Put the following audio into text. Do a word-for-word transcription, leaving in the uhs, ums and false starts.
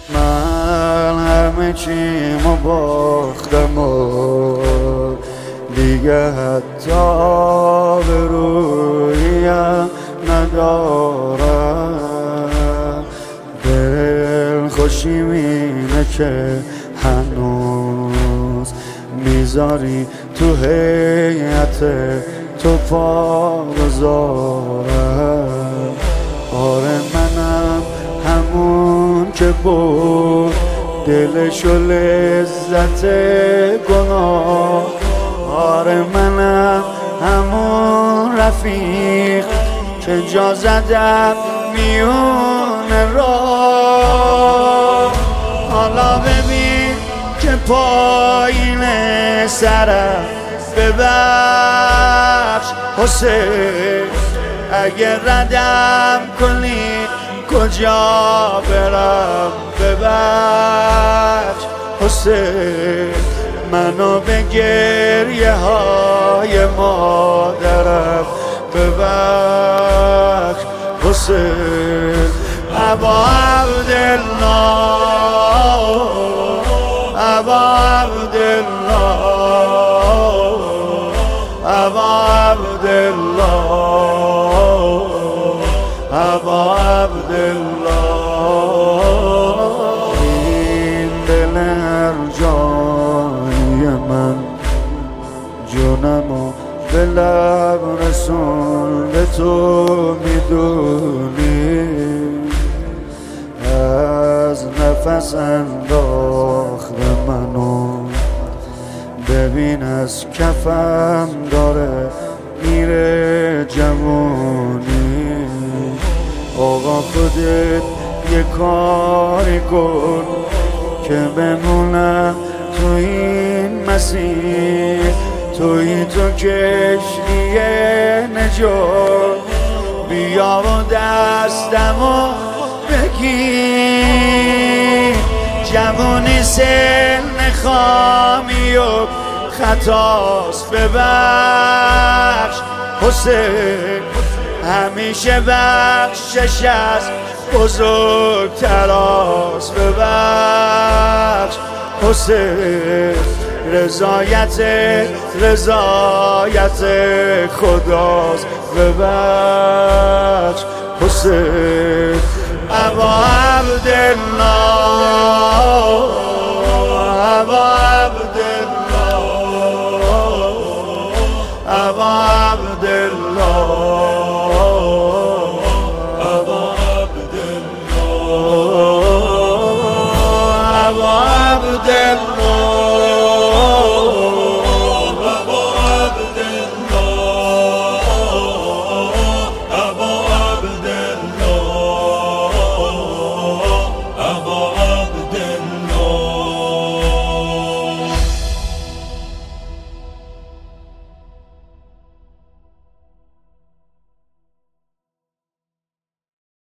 من همه چیمو باختم و دیگه حتی به رویم ندارم. دل خوشیم اینه که هنوز میذاری تو هیئت تو پا بذارم. آره منم همون که بود دلشو لذت گناه. آره منم همون رفیق که جا زدم میون راه. حالا ببین که پایین سرم ببخش حسین، اگه ردم کنی کجا برم ببخش حسین. منو به گریه های مادرم ببخش حسین. ابا عبدالله ابا عبدالله ابا عبدالله ابا عبدالله. این دل هر جای من جونمو به لب رسون به تو میدونی. از نفس انداخته منو ببین از کفم داره میره جوونی. آقا خودت یه کاری کن که بمونم تو این مسیر. توی تو کشتی نجات بیا و دستمو بگیر. جوونی سن خامی و خطاست ببخش حسین. همیشه بخشش از بزرگتر است ببخش حسین. رضایت رضایت خداست ببخش حسین. ابا عبدالله ابا